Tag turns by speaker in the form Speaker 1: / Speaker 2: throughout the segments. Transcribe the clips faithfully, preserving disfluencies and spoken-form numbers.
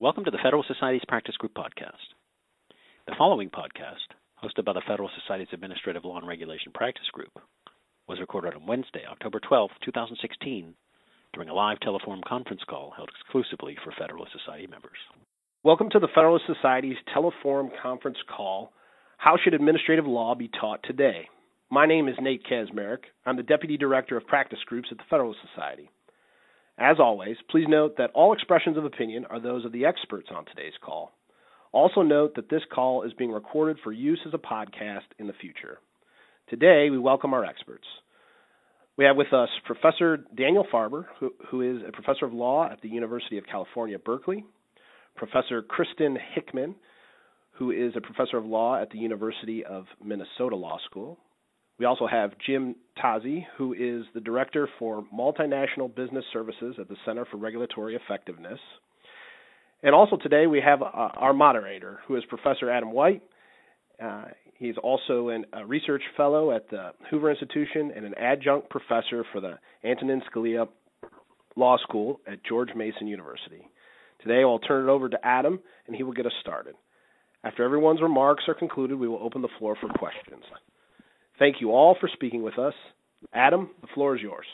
Speaker 1: Welcome to the Federal Society's Practice Group podcast. The following podcast, hosted by the Federal Society's Administrative Law and Regulation Practice Group, was recorded on Wednesday, October twelfth, twenty sixteen, during a live telephone conference call held exclusively for Federal Society members.
Speaker 2: Welcome to the Federal Society's Teleforum conference call, How Should Administrative Law Be Taught Today? My name is Nate Kaczmarek. I'm the Deputy Director of Practice Groups at the Federal Society. As always, please note that all expressions of opinion are those of the experts on today's call. Also note that this call is being recorded for use as a podcast in the future. Today, we welcome our experts. We have with us Professor Daniel Farber, who, who is a professor of law at the University of California, Berkeley, Professor Kristen Hickman, who is a professor of law at the University of Minnesota Law School. We also have Jim Tazi, who is the Director for Multinational Business Services at the Center for Regulatory Effectiveness. And also today we have uh, our moderator, who is Professor Adam White. Uh, he's also an, a research fellow at the Hoover Institution and an adjunct professor for the Antonin Scalia Law School at George Mason University. Today I'll turn it over to Adam, and he will get us started. After everyone's remarks are concluded, we will open the floor for questions. Thank you all for speaking with us. Adam, the floor is yours.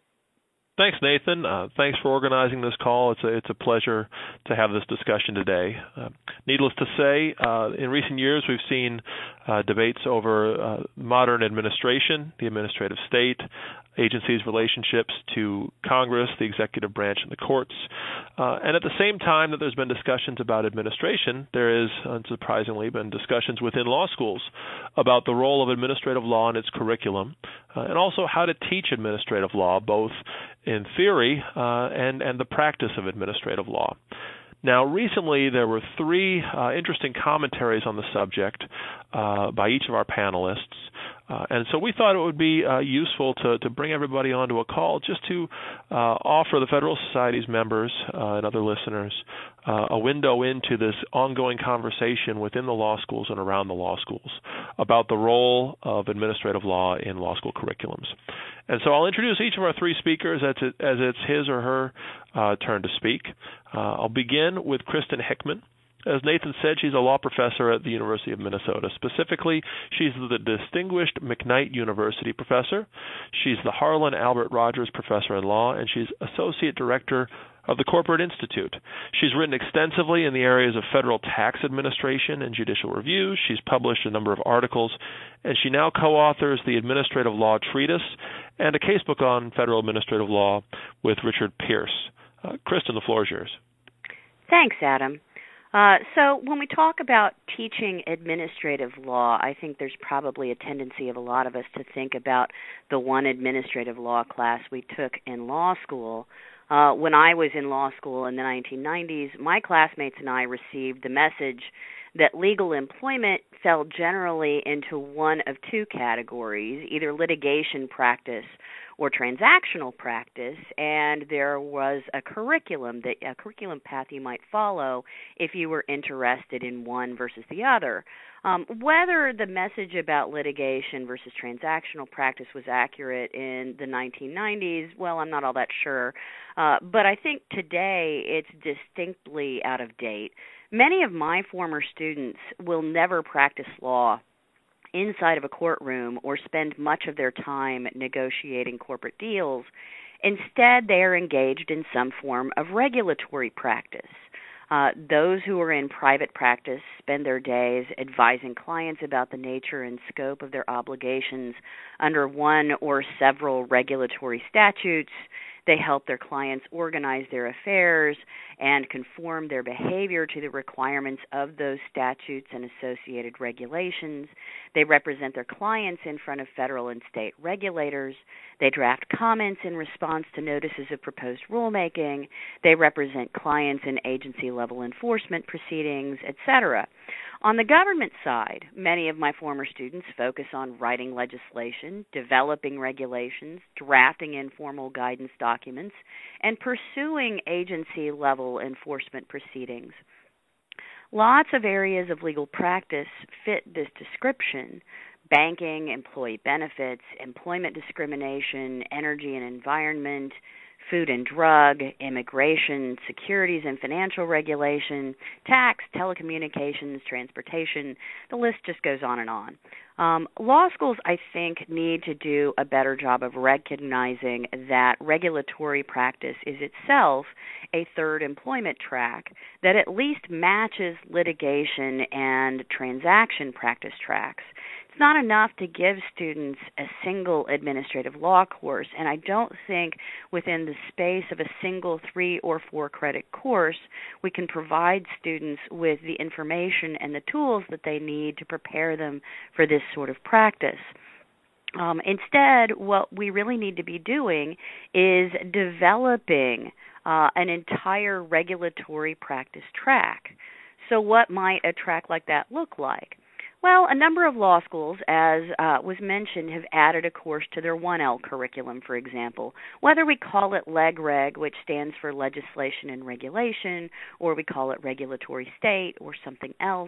Speaker 3: Thanks, Nathan. Uh, thanks for organizing this call. It's a, it's a pleasure to have this discussion today. Uh, needless to say, uh, in recent years we've seen uh, debates over uh, modern administration, the administrative state, agencies' relationships to Congress, the executive branch, and the courts. Uh, and at the same time that there's been discussions about administration, there is, unsurprisingly, been discussions within law schools about the role of administrative law in its curriculum, uh, and also how to teach administrative law, both in theory uh, and, and the practice of administrative law. Now, recently there were three uh, interesting commentaries on the subject uh, by each of our panelists, uh, and so we thought it would be uh, useful to, to bring everybody onto a call just to uh, offer the Federal Society's members uh, and other listeners uh, a window into this ongoing conversation within the law schools and around the law schools about the role of administrative law in law school curriculums. And so I'll introduce each of our three speakers as, it, as it's his or her uh, turn to speak. Uh, I'll begin with Kristen Hickman. As Nathan said, she's a law professor at the University of Minnesota. Specifically, she's the Distinguished McKnight University Professor. She's the Harlan Albert Rogers Professor in Law, and she's Associate Director of the Corporate Institute. She's written extensively in the areas of federal tax administration and judicial review. She's published a number of articles, and she now co-authors the Administrative Law Treatise and a casebook on federal administrative law with Richard Pierce. Uh, Kristen, the floor is yours.
Speaker 4: Thanks, Adam. Uh, so when we talk about teaching administrative law, I think there's probably a tendency of a lot of us to think about the one administrative law class we took in law school. Uh, when I was in law school in the nineteen nineties, my classmates and I received the message that legal employment fell generally into one of two categories, either litigation practice or transactional practice, and there was a curriculum, that a curriculum path you might follow if you were interested in one versus the other. Um, whether the message about litigation versus transactional practice was accurate in the nineteen nineties, well, I'm not all that sure. Uh, but I think today it's distinctly out of date. Many of my former students will never practice law inside of a courtroom or spend much of their time negotiating corporate deals. Instead, they are engaged in some form of regulatory practice. Uh, those who are in private practice spend their days advising clients about the nature and scope of their obligations under one or several regulatory statutes. They help their clients organize their affairs and conform their behavior to the requirements of those statutes and associated regulations. They represent their clients in front of federal and state regulators. They draft comments in response to notices of proposed rulemaking. They represent clients in agency-level enforcement proceedings, et cetera. On the government side, many of my former students focus on writing legislation, developing regulations, drafting informal guidance documents, and pursuing agency-level enforcement proceedings. Lots of areas of legal practice fit this description: banking, employee benefits, employment discrimination, energy and environment, food and drug, immigration, securities and financial regulation, tax, telecommunications, transportation. The list just goes on and on. Um, law schools, I think, need to do a better job of recognizing that regulatory practice is itself a third employment track that at least matches litigation and transaction practice tracks. It's not enough to give students a single administrative law course, and I don't think within the space of a single three or four credit course we can provide students with the information and the tools that they need to prepare them for this sort of practice. Um, instead, what we really need to be doing is developing uh, an entire regulatory practice track. So what might a track like that look like? Well, a number of law schools, as uh, was mentioned, have added a course to their one L curriculum, for example. Whether we call it LegReg, which stands for Legislation and Regulation, or we call it Regulatory State or something else.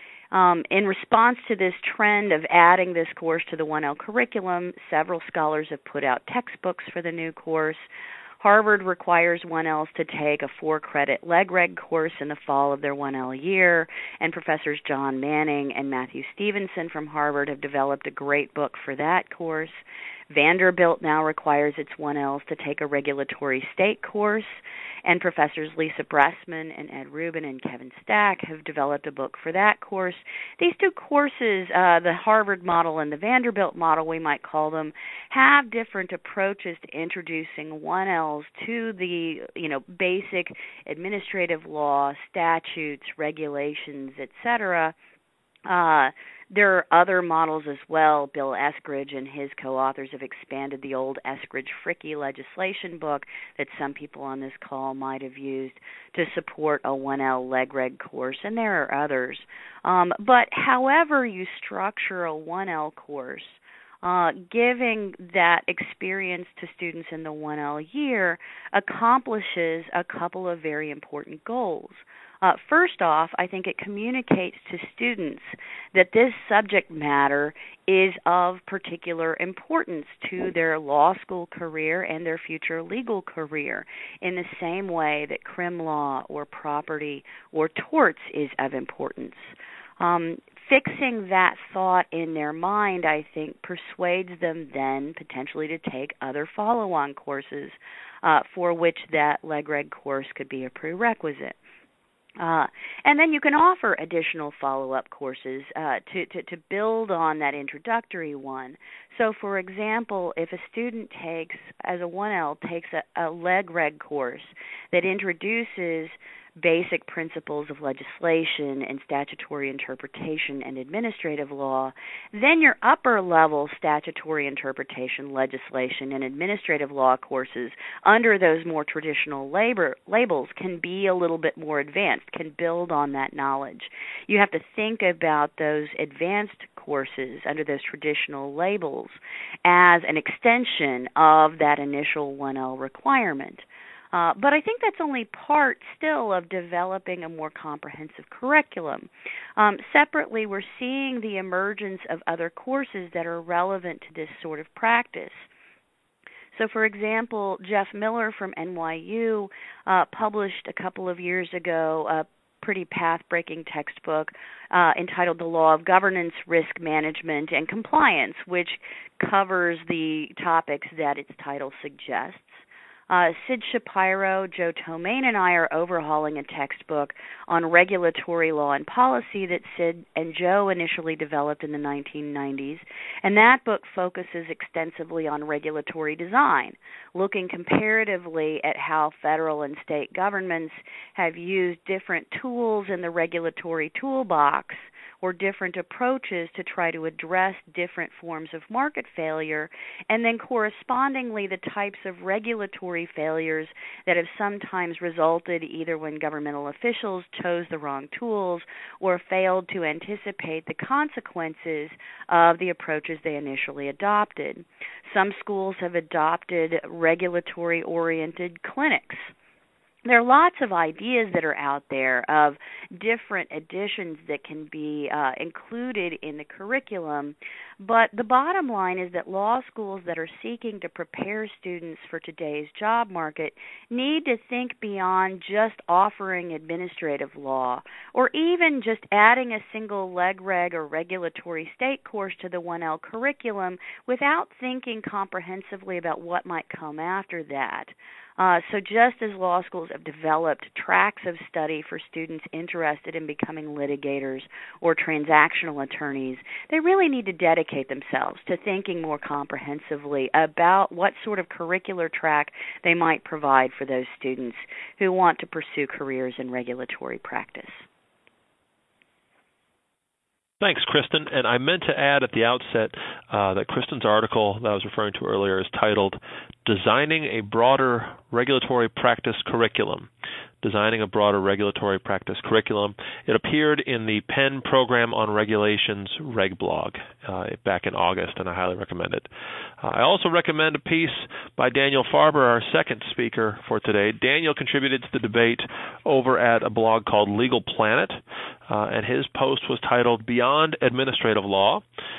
Speaker 4: Um, in response to this trend of adding this course to the one L curriculum, several scholars have put out textbooks for the new course. Harvard requires one Ls to take a four-credit LegReg course in the fall of their one L year, and Professors John Manning and Matthew Stevenson from Harvard have developed a great book for that course. Vanderbilt now requires its one Ls to take a regulatory state course, and Professors Lisa Bressman and Ed Rubin and Kevin Stack have developed a book for that course. These two courses, uh, the Harvard model and the Vanderbilt model, we might call them, have different approaches to introducing one Ls to the, you know, basic administrative law, statutes, regulations, et cetera. Uh, there are other models as well. Bill Eskridge and his co-authors have expanded the old Eskridge-Fricke legislation book that some people on this call might have used to support a one L LegReg course, and there are others. Um, but however you structure a one L course, uh, giving that experience to students in the one L year accomplishes a couple of very important goals. Uh, first off, I think it communicates to students that this subject matter is of particular importance to their law school career and their future legal career, in the same way that crim law or property or torts is of importance. Um, fixing that thought in their mind, I think, persuades them then potentially to take other follow-on courses uh, for which that LegReg course could be a prerequisite. Uh, and then you can offer additional follow-up courses uh, to, to, to build on that introductory one. So, for example, if a student takes, as a one L, takes a, a LegReg course that introduces basic principles of legislation and statutory interpretation and administrative law, then your upper-level statutory interpretation, legislation, and administrative law courses under those more traditional labor, labels can be a little bit more advanced, can build on that knowledge. You have to think about those advanced courses under those traditional labels as an extension of that initial one L requirement. Uh, but I think that's only part still of developing a more comprehensive curriculum. Um, separately, we're seeing the emergence of other courses that are relevant to this sort of practice. So, for example, Jeff Miller from N Y U uh, published a couple of years ago a pretty path-breaking textbook uh, entitled The Law of Governance, Risk Management, and Compliance, which covers the topics that its title suggests. Uh, Sid Shapiro, Joe Tomain, and I are overhauling a textbook on regulatory law and policy that Sid and Joe initially developed in the nineteen nineties, and that book focuses extensively on regulatory design, looking comparatively at how federal and state governments have used different tools in the regulatory toolbox or different approaches to try to address different forms of market failure, and then correspondingly the types of regulatory failures that have sometimes resulted either when governmental officials chose the wrong tools or failed to anticipate the consequences of the approaches they initially adopted. Some schools have adopted regulatory-oriented clinics. There are lots of ideas that are out there of different additions that can be uh, included in the curriculum, But the bottom line is that law schools that are seeking to prepare students for today's job market need to think beyond just offering administrative law or even just adding a single leg reg or regulatory state course to the one L curriculum without thinking comprehensively about what might come after that. Uh, so just as law schools have developed tracks of study for students interested in becoming litigators or transactional attorneys, they really need to dedicate themselves to thinking more comprehensively about what sort of curricular track they might provide for those students who want to pursue careers in regulatory practice.
Speaker 3: Thanks, Kristen. And I meant to add at the outset uh, that Kristen's article that I was referring to earlier is titled Designing a Broader Regulatory Practice Curriculum. Designing a Broader Regulatory Practice Curriculum. It appeared in the Penn Program on Regulations Reg blog uh, back in August, and I highly recommend it. Uh, I also recommend a piece by Daniel Farber, our second speaker for today. Daniel contributed to the debate over at a blog called Legal Planet, uh, and his post was titled Beyond Administrative Law.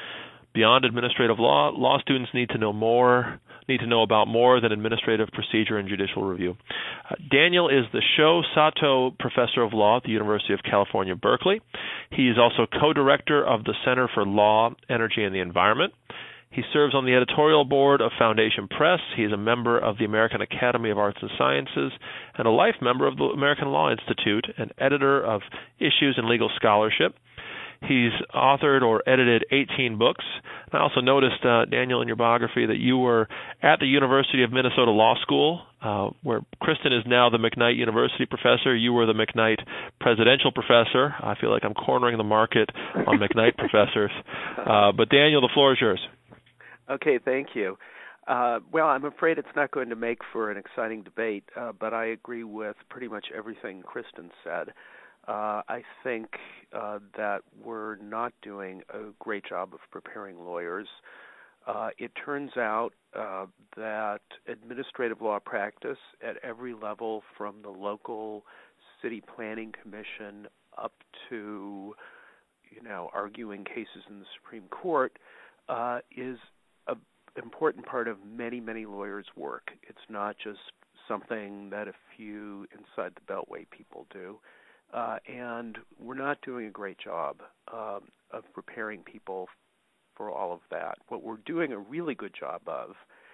Speaker 3: Beyond administrative law, law students need to know more, need to know about more than administrative procedure and judicial review. Uh, Daniel is the Sho Sato Professor of Law at the University of California, Berkeley. He is also co-director of the Center for Law, Energy, and the Environment. He serves on the editorial board of Foundation Press. He is a member of the American Academy of Arts and Sciences and a life member of the American Law Institute and editor of Issues in Legal Scholarship. He's authored or edited eighteen books. And I also noticed, uh, Daniel, in your biography that you were at the University of Minnesota Law School, uh, where Kristen is now the McKnight University professor. You were the McKnight presidential professor. I feel like I'm cornering the market on McKnight professors. Uh, but Daniel, the floor is yours.
Speaker 5: Okay, thank you. Uh, well, I'm afraid it's not going to make for an exciting debate, uh, but I agree with pretty much everything Kristen said. Uh, I think uh, that we're not doing a great job of preparing lawyers. Uh, it turns out uh, that administrative law practice at every level, from the local city planning commission up to, you know, arguing cases in the Supreme Court, uh, is an important part of many, many lawyers' work. It's not just something that a few inside the Beltway people do. Uh, and we're not doing a great job um, of preparing people for all of that. What we're doing a really good job of,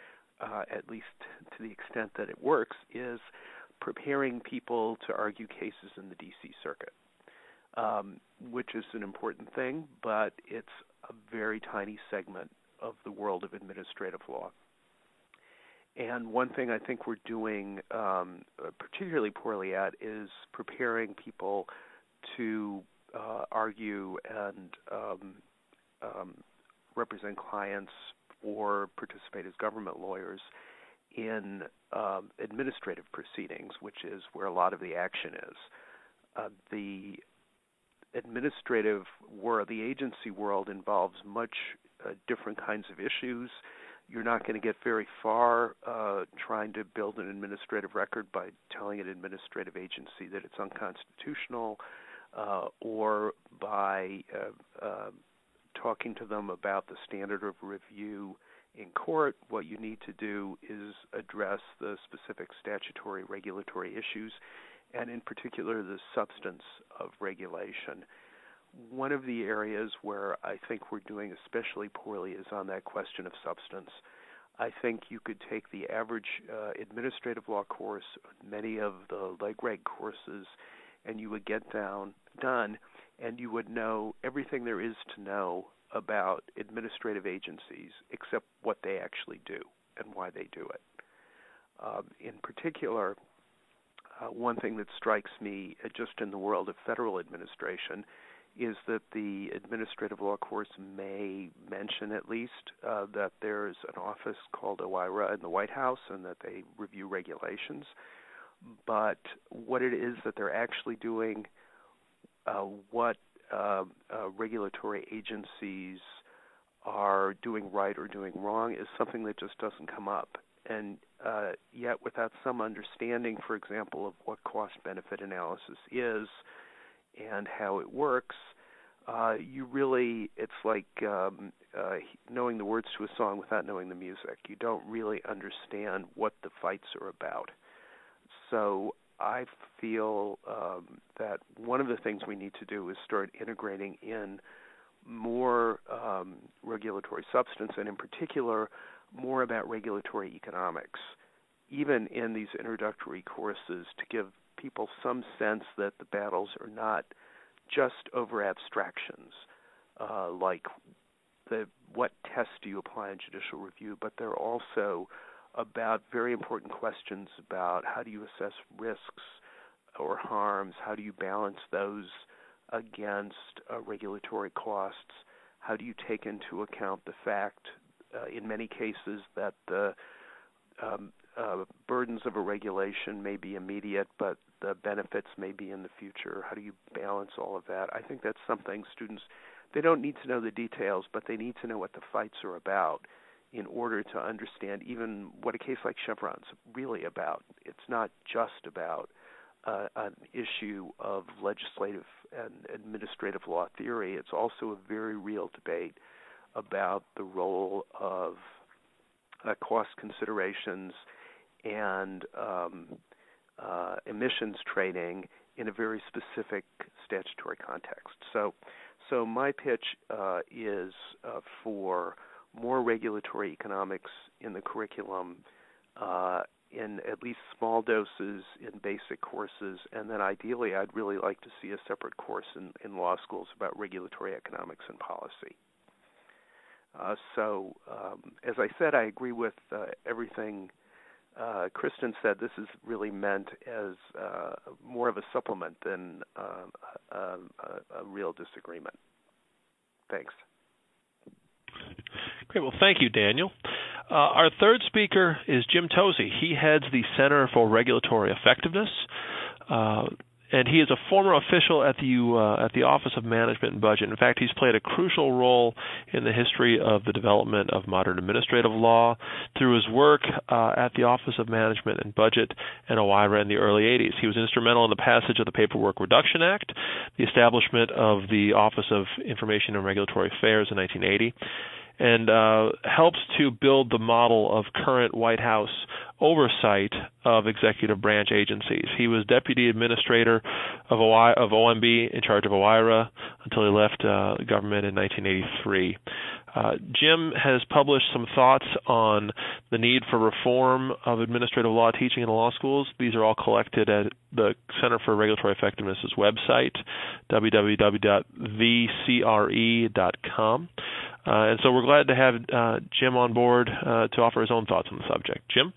Speaker 5: uh, at least to the extent that it works, is preparing people to argue cases in the D C Circuit, um, which is an important thing, but it's a very tiny segment of the world of administrative law. And one thing I think we're doing um, particularly poorly at is preparing people to uh, argue and um, um, represent clients or participate as government lawyers in um, administrative proceedings, which is where a lot of the action is. Uh, the administrative world, the agency world, involves much uh, different kinds of issues. You're not going to get very far uh, trying to build an administrative record by telling an administrative agency that it's unconstitutional uh, or by uh, uh, talking to them about the standard of review in court. What you need to do is address the specific statutory regulatory issues, and in particular the substance of regulation. One of the areas where I think we're doing especially poorly is on that question of substance. I think you could take the average uh, administrative law course, many of the leg reg courses, and you would get down done, and you would know everything there is to know about administrative agencies except what they actually do and why they do it. Um, in particular, uh, one thing that strikes me uh, just in the world of federal administration is that the administrative law course may mention at least uh, that there's an office called OIRA in the White House and that they review regulations. But what it is that they're actually doing, uh, what uh, uh, regulatory agencies are doing right or doing wrong is something that just doesn't come up. And uh, yet without some understanding, for example, of what cost-benefit analysis is and how it works, uh, you really, it's like um, uh, knowing the words to a song without knowing the music. You don't really understand what the fights are about. So I feel um, that one of the things we need to do is start integrating in more um, regulatory substance, and in particular, more about regulatory economics, even in these introductory courses, to give people some sense that the battles are not just over abstractions, uh, like the what tests do you apply in judicial review, but they're also about very important questions about how do you assess risks or harms, how do you balance those against uh, regulatory costs, how do you take into account the fact, uh, in many cases, that the um, uh, burdens of a regulation may be immediate, but the benefits may be in the future. How do you balance all of that? I think that's something students, they don't need to know the details, but they need to know what the fights are about in order to understand even what a case like Chevron's really about. It's not just about uh, an issue of legislative and administrative law theory. It's also a very real debate about the role of uh, cost considerations and um, uh, emissions trading in a very specific statutory context. So, so my pitch uh, is uh, for more regulatory economics in the curriculum, uh, in at least small doses in basic courses, and then ideally I'd really like to see a separate course in, in law schools about regulatory economics and policy. Uh, so, um, as I said, I agree with uh, everything uh, Kristen said. This is really meant as uh, more of a supplement than uh, a, a, a real disagreement. Thanks.
Speaker 3: Great. Well, thank you, Daniel. Uh, our third speaker is Jim Tosey. He heads the Center for Regulatory Effectiveness, uh, and he is a former official at the uh, at the Office of Management and Budget. In fact, he's played a crucial role in the history of the development of modern administrative law through his work uh, at the Office of Management and Budget and OIRA in the early eighties. He was instrumental in the passage of the Paperwork Reduction Act, the establishment of the Office of Information and Regulatory Affairs in nineteen eighty, and uh, helps to build the model of current White House oversight of executive branch agencies. He was deputy administrator of, OI, of O M B in charge of OIRA until he left uh, government in nineteen eighty-three. Uh, Jim has published some thoughts on the need for reform of administrative law teaching in the law schools. These are all collected at the Center for Regulatory Effectiveness's website, w w w dot the c r e dot com. Uh, and so we're glad to have uh, Jim on board uh, to offer his own thoughts on the subject. Jim?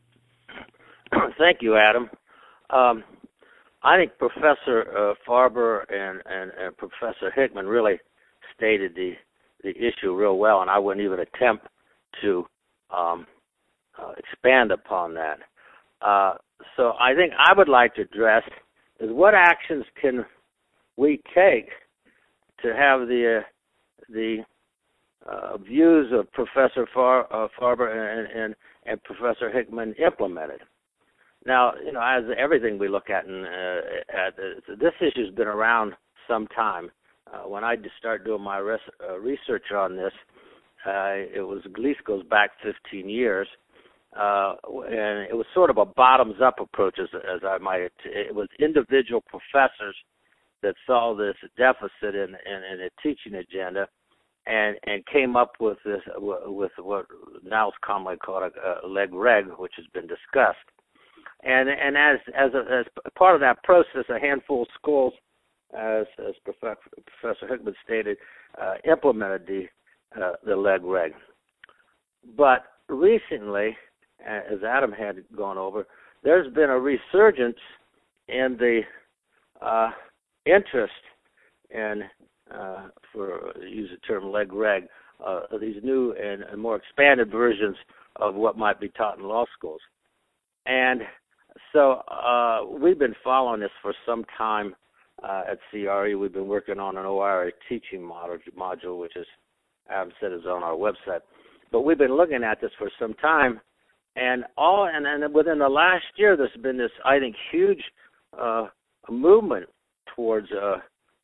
Speaker 6: Thank you, Adam. Um, I think Professor uh, Farber and, and, and Professor Hickman really stated the, the issue real well, and I wouldn't even attempt to um, uh, expand upon that. Uh, so I think I would like to address is what actions can we take to have the uh, the Uh, views of Professor Far, uh, Farber and, and, and Professor Hickman implemented. Now, you know, as everything we look at, in, uh, at uh, this issue's been around some time. Uh, when I started doing my res- uh, research on this, uh, it was at least goes back fifteen years, uh, and it was sort of a bottoms-up approach, as, as I might. It was individual professors that saw this deficit in, in, in a teaching agenda. And, and came up with this with what now is commonly called a, a leg reg, which has been discussed. And and as as a, as part of that process, a handful of schools, as as Professor Hickman stated, uh, implemented the uh, the leg reg. But recently, as Adam had gone over, there's been a resurgence in the uh, interest in Uh, for use the term leg reg, uh, these new and, and more expanded versions of what might be taught in law schools. And so uh, we've been following this for some time uh, at C R E. We've been working on an OIRA teaching module, module, which is, Adam said, is on our website. But we've been looking at this for some time, and all and, and within the last year, there's been this, I think, huge uh, movement towards uh,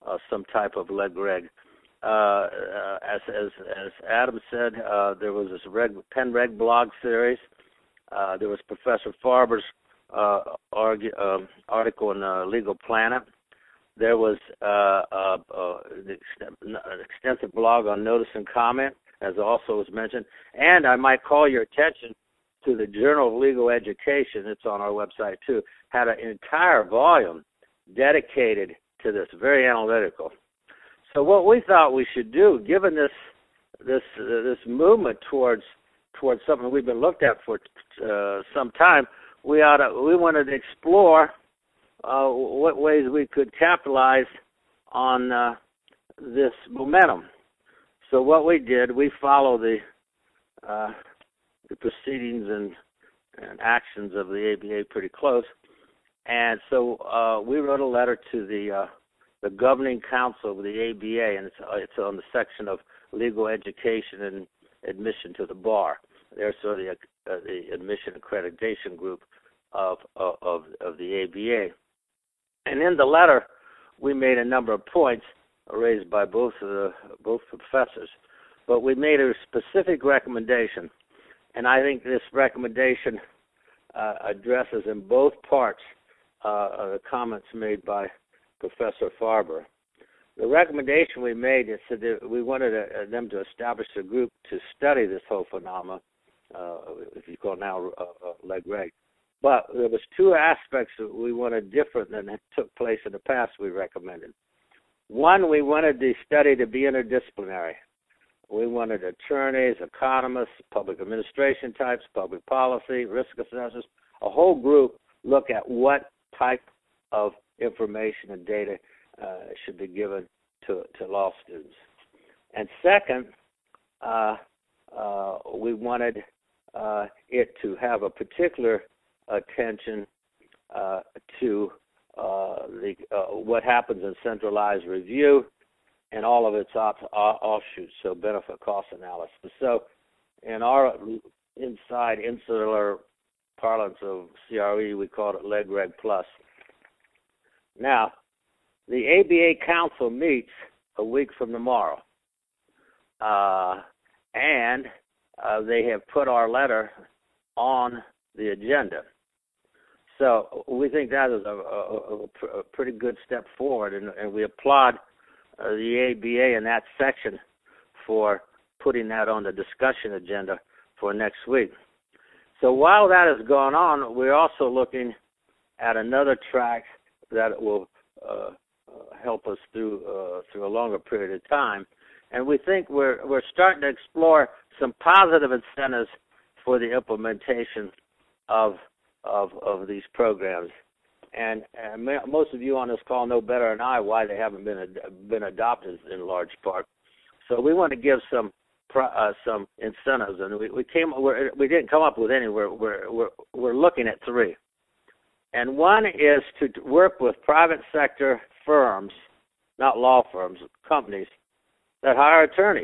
Speaker 6: uh, some type of leg reg. Uh, uh, as, as as Adam said, uh, there was this reg, Penn Reg blog series. Uh, there was Professor Farber's uh, argue, uh, article in uh, Legal Planet. There was uh, uh, uh, an extensive blog on notice and comment, as also was mentioned. And I might call your attention to the Journal of Legal Education. It's on our website too. Had an entire volume dedicated to this, very analytical. So what we thought we should do, given this this uh, this movement towards towards something we've been looked at for uh, some time, we ought to, we wanted to explore uh, what ways we could capitalize on uh, this momentum. So what we did, we follow the uh, the proceedings and, and actions of the A B A pretty close, and so uh, we wrote a letter to the uh, the governing council of the A B A, and it's, uh, it's on the section of legal education and admission to the bar. They're sort of the, uh, the admission accreditation group of, of of the A B A. And in the letter, we made a number of points raised by both of the both professors, but we made a specific recommendation, and I think this recommendation uh, addresses in both parts uh, the comments made by Professor Farber. The recommendation we made is that we wanted uh, them to establish a group to study this whole phenomenon, uh, if you call it now uh, uh, leg reg. But there was two aspects that we wanted different than took place in the past we recommended. One, we wanted the study to be interdisciplinary. We wanted attorneys, economists, public administration types, public policy, risk assessors, a whole group look at what type of information and data uh, should be given to, to law students. And second, uh, uh, we wanted uh, it to have a particular attention uh, to uh, the uh, what happens in centralized review and all of its off, offshoots, so benefit cost analysis. So in our inside insular parlance of C R E, we called it Leg Reg Plus. Now, the A B A Council meets a week from tomorrow, uh, and uh, they have put our letter on the agenda. So we think that is a, a, a pretty good step forward, and, and we applaud uh, the A B A in that section for putting that on the discussion agenda for next week. So while that is going on, we're also looking at another track that will uh, uh, help us through uh, through a longer period of time, and we think we're we're starting to explore some positive incentives for the implementation of of of these programs. And, and most of you on this call know better than I why they haven't been ad- been adopted in large part. So we want to give some uh, some incentives, and we, we came we're, we didn't come up with any. We're we're we're, we're looking at three. And one is to work with private sector firms, not law firms, companies, that hire attorneys.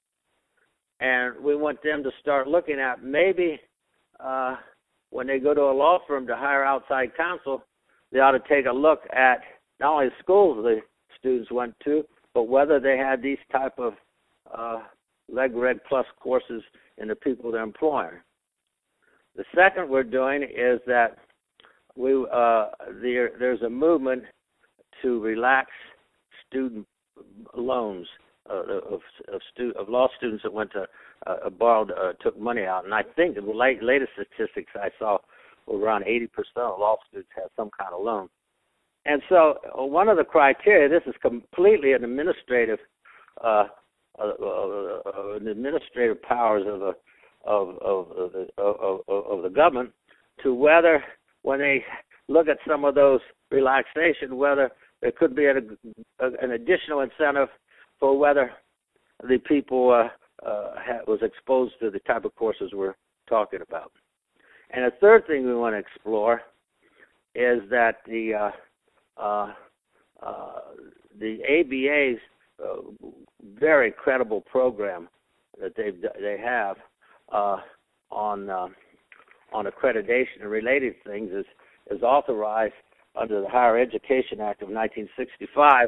Speaker 6: And we want them to start looking at maybe uh, when they go to a law firm to hire outside counsel, they ought to take a look at not only the schools the students went to, but whether they had these type of uh, Leg Reg Plus courses in the people they're employing. The second we're doing is that We uh, there, there's a movement to relax student loans uh, of of, stu- of law students that went to uh, borrowed uh, took money out, and I think the late, latest statistics I saw were around eighty percent of law students had some kind of loan. And so uh, one of the criteria, this is completely an administrative uh, uh, uh, uh, an administrative powers of the of of of the, of, of, of the government to whether, when they look at some of those relaxation, whether there could be a, a, an additional incentive for whether the people uh, uh, ha- was exposed to the type of courses we're talking about. And the third thing we want to explore is that the uh, uh, uh, the A B A's uh, very credible program that they they have uh, on uh, on accreditation and related things is, is authorized under the Higher Education Act of nineteen sixty-five,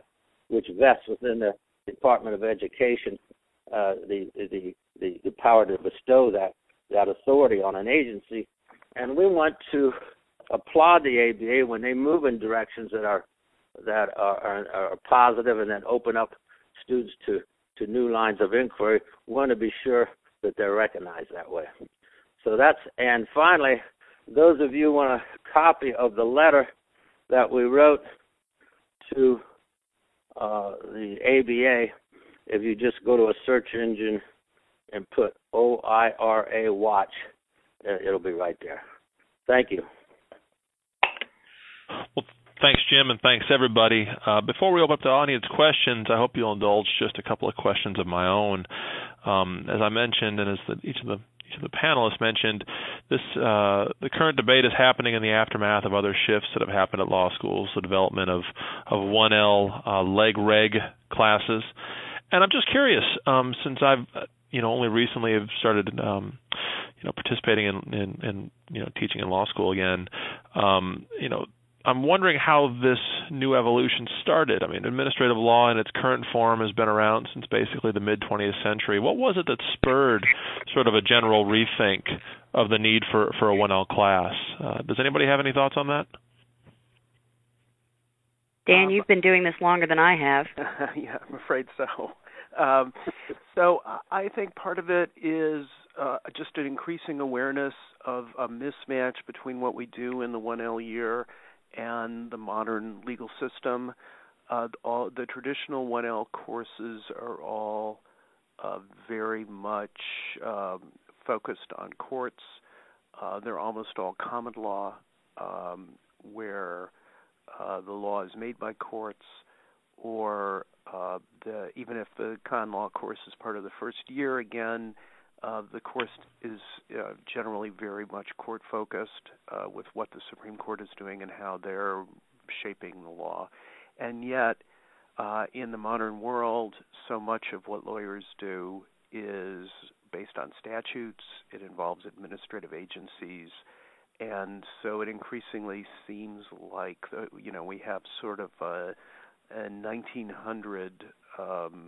Speaker 6: which vests within the Department of Education uh, the, the the the power to bestow that that authority on an agency, and we want to applaud the A B A when they move in directions that are that are, are, are positive and then open up students to, to new lines of inquiry. We want to be sure that they're recognized that way. So that's, and finally, those of you who want a copy of the letter that we wrote to uh, the A B A, if you just go to a search engine and put O I R A Watch, it'll be right there. Thank you.
Speaker 3: Well, thanks, Jim, and thanks, everybody. Uh, before we open up to audience questions, I hope you'll indulge just a couple of questions of my own. Um, as I mentioned, and as the, each of the each of the panelists mentioned, this uh, the current debate is happening in the aftermath of other shifts that have happened at law schools, the development of of one L uh, leg reg classes, and I'm just curious, um, since I've you know only recently have started um, you know participating in, in, in you know teaching in law school again, um, you know. I'm wondering how this new evolution started. I mean, administrative law in its current form has been around since basically the mid-twentieth century. What was it that spurred sort of a general rethink of the need for, for a one L class? Uh, does anybody have any thoughts on that?
Speaker 4: Dan, you've been doing this longer than I have.
Speaker 5: Yeah, I'm afraid so. Um, so I think part of it is uh, just an increasing awareness of a mismatch between what we do in the one L year and the modern legal system. Uh, all the traditional one L courses are all uh, very much um, focused on courts. Uh, they're almost all common law, um, where uh, the law is made by courts, or uh, the, even if the con law course is part of the first year, again, Uh, the course is uh, generally very much court-focused uh, with what the Supreme Court is doing and how they're shaping the law. And yet, uh, in the modern world, so much of what lawyers do is based on statutes. It involves administrative agencies. And so it increasingly seems like, uh, you know, we have sort of a, a nineteen hundred um,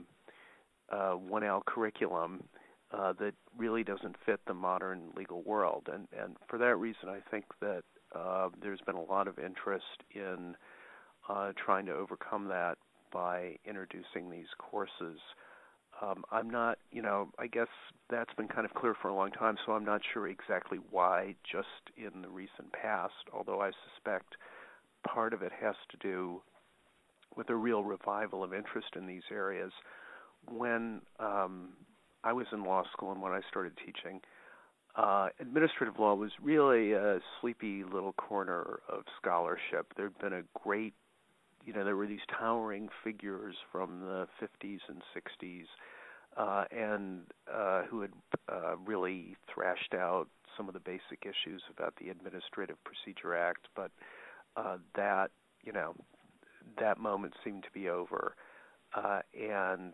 Speaker 5: uh, one L curriculum Uh, that really doesn't fit the modern legal world. And, and for that reason, I think that uh, there's been a lot of interest in uh, trying to overcome that by introducing these courses. Um, I'm not, you know, I guess that's been kind of clear for a long time, so I'm not sure exactly why just in the recent past, although I suspect part of it has to do with a real revival of interest in these areas. When um, I was in law school and when I started teaching, uh, administrative law was really a sleepy little corner of scholarship. There'd been a great, you know, there were these towering figures from the fifties and sixties uh, and uh, who had uh, really thrashed out some of the basic issues about the Administrative Procedure Act, but uh, that, you know, that moment seemed to be over. Uh, and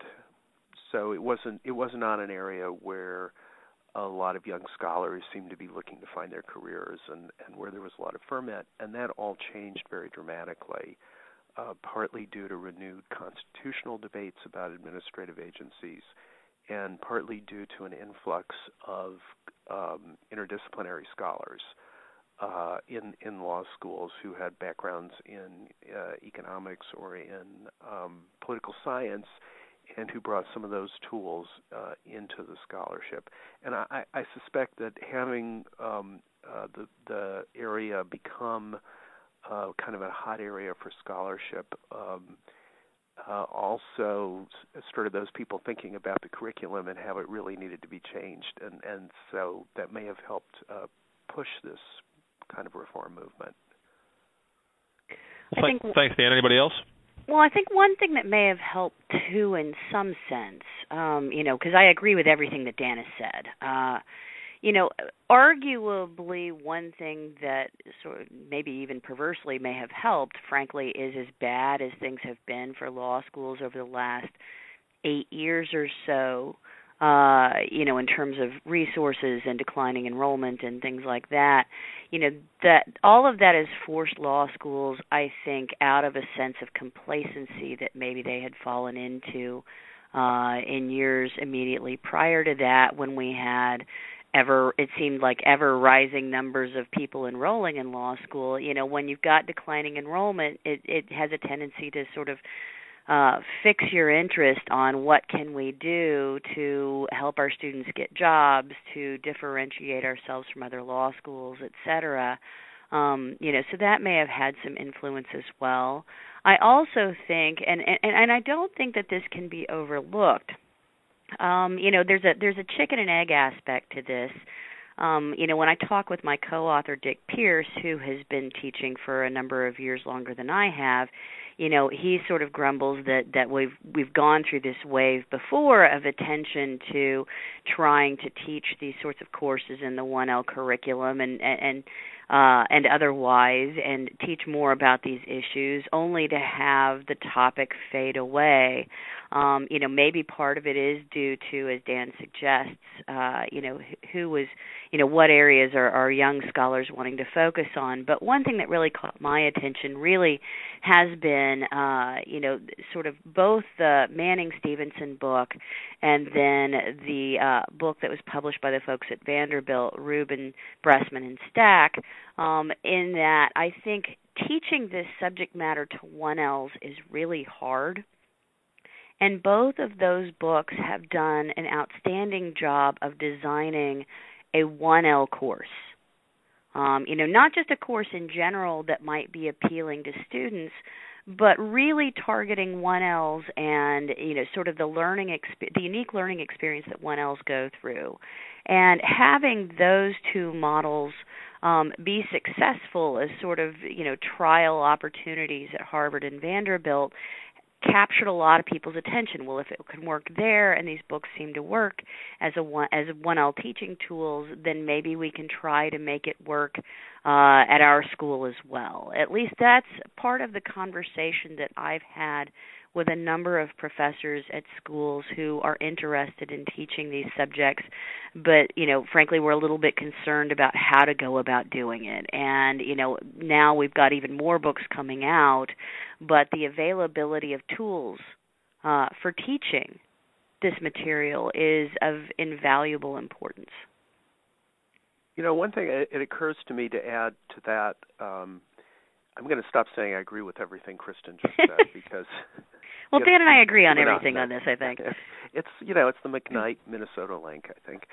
Speaker 5: So it wasn't it was not an area where a lot of young scholars seemed to be looking to find their careers, and, and where there was a lot of ferment, and that all changed very dramatically, uh, partly due to renewed constitutional debates about administrative agencies, and partly due to an influx of um, interdisciplinary scholars uh, in in law schools who had backgrounds in uh, economics or in um, political science, and who brought some of those tools uh, into the scholarship. And I, I suspect that having um, uh, the, the area become uh, kind of a hot area for scholarship um, uh, also started those people thinking about the curriculum and how it really needed to be changed. And, and so that may have helped uh, push this kind of reform movement.
Speaker 3: Well, th- think, thanks, Dan. Anybody else?
Speaker 4: Well, I think one thing that may have helped, too, in some sense, um, you know, because I agree with everything that Dan has said. Uh, you know, arguably one thing that sort of maybe even perversely may have helped, frankly, is as bad as things have been for law schools over the last eight years or so, uh, you know, in terms of resources and declining enrollment and things like that, you know, that all of that has forced law schools, I think, out of a sense of complacency that maybe they had fallen into uh, in years immediately prior to that, when we had ever, it seemed like ever rising numbers of people enrolling in law school. You know, when you've got declining enrollment, it, it has a tendency to sort of uh, fix your interest on what can we do to help our students get jobs, to differentiate ourselves from other law schools, et cetera. Um, you know, so that may have had some influence as well. I also think, and, and, and I don't think that this can be overlooked. Um, you know, there's a there's a chicken and egg aspect to this. Um, you know, when I talk with my co-author Dick Pierce, who has been teaching for a number of years longer than I have, you know, he sort of grumbles that, that we've we've gone through this wave before of attention to trying to teach these sorts of courses in the one L curriculum and and uh, and otherwise, and teach more about these issues, only to have the topic fade away. Um, you know, maybe part of it is due to, as Dan suggests, uh, you know, who was, you know, what areas are, are young scholars wanting to focus on. But one thing that really caught my attention really has been, uh, you know, sort of both the Manning-Stevenson book and then the uh, book that was published by the folks at Vanderbilt, Rubin, Bressman, and Stack, um, in that I think teaching this subject matter to one L's is really hard. And both of those books have done an outstanding job of designing a one L course. Um, you know, not just a course in general that might be appealing to students, but really targeting one L's and, you know, sort of the learning, exp- the unique learning experience that one L's go through. And having those two models um, be successful as sort of, you know, trial opportunities at Harvard and Vanderbilt captured a lot of people's attention. Well, if it can work there, and these books seem to work as a one, as one L teaching tools, then maybe we can try to make it work uh, at our school as well. At least that's part of the conversation that I've had with a number of professors at schools who are interested in teaching these subjects, but, you know, frankly, we're a little bit concerned about how to go about doing it. And, you know, now we've got even more books coming out, but the availability of tools uh, for teaching this material is of invaluable importance.
Speaker 5: You know, one thing, it, it occurs to me to add to that, um, I'm going to stop saying I agree with everything Kristen just said because...
Speaker 4: Well, Dan and I agree on
Speaker 5: We're
Speaker 4: everything
Speaker 5: not,
Speaker 4: on this, I think.
Speaker 5: It's, you know, it's the McKnight, Minnesota link, I think.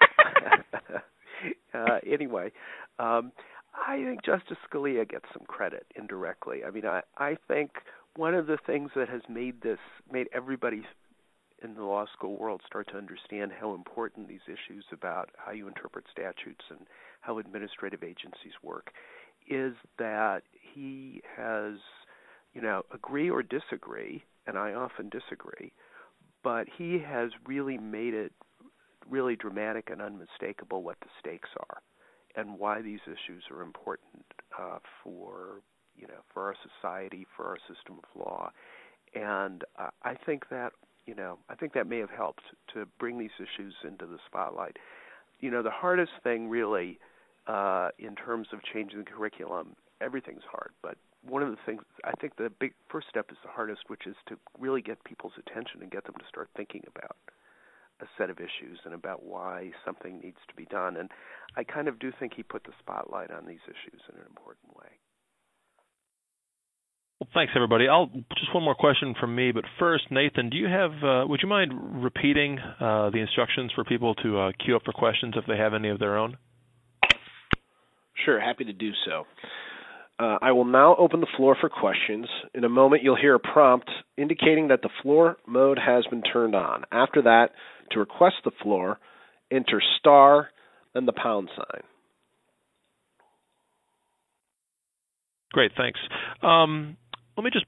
Speaker 5: uh, anyway, um, I think Justice Scalia gets some credit indirectly. I mean, I, I think one of the things that has made this, made everybody in the law school world start to understand how important these issues about how you interpret statutes and how administrative agencies work is that he has, you know, agree or disagree, and I often disagree, but he has really made it really dramatic and unmistakable what the stakes are and why these issues are important uh, for, you know, for our society, for our system of law. And uh, I think that, you know, I think that may have helped to bring these issues into the spotlight. You know, the hardest thing really uh, in terms of changing the curriculum, everything's hard, but one of the things, I think the big first step is the hardest, which is to really get people's attention and get them to start thinking about a set of issues and about why something needs to be done. And I kind of do think he put the spotlight on these issues in an important way.
Speaker 3: Well, thanks, everybody. I'll just one more question from me, but first, Nathan, do you have? Uh, would you mind repeating uh, the instructions for people to uh, queue up for questions if they have any of their own?
Speaker 2: Sure, happy to do so. Uh, I will now open the floor for questions. In a moment, you'll hear a prompt indicating that the floor mode has been turned on. After that, to request the floor, enter star, then the pound sign.
Speaker 3: Great, thanks. Um, let me just...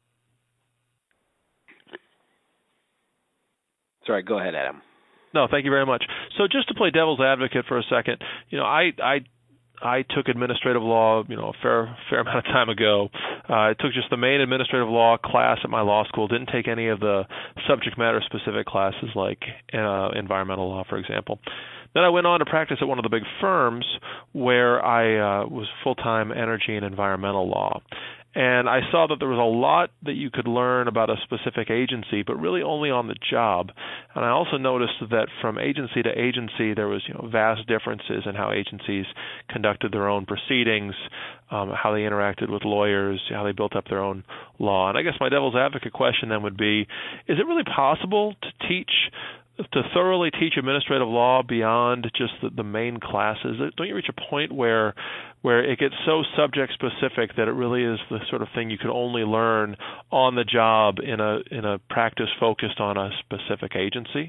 Speaker 2: Sorry, go ahead, Adam.
Speaker 3: No, thank you very much. So just to play devil's advocate for a second, you know, I... I I took administrative law, you know, a fair fair amount of time ago, Uh, I took just the main administrative law class at my law school, didn't take any of the subject matter specific classes like uh, environmental law, for example. Then I went on to practice at one of the big firms where I uh, was full-time energy and environmental law. And I saw that there was a lot that you could learn about a specific agency, but really only on the job. And I also noticed that from agency to agency, there was you know, vast differences in how agencies conducted their own proceedings, um, how they interacted with lawyers, how they built up their own law. And I guess my devil's advocate question then would be, is it really possible to teach to thoroughly teach administrative law beyond just the, the main classes? Don't you reach a point where where it gets so subject specific that it really is the sort of thing you could only learn on the job in a in a practice focused on a specific agency?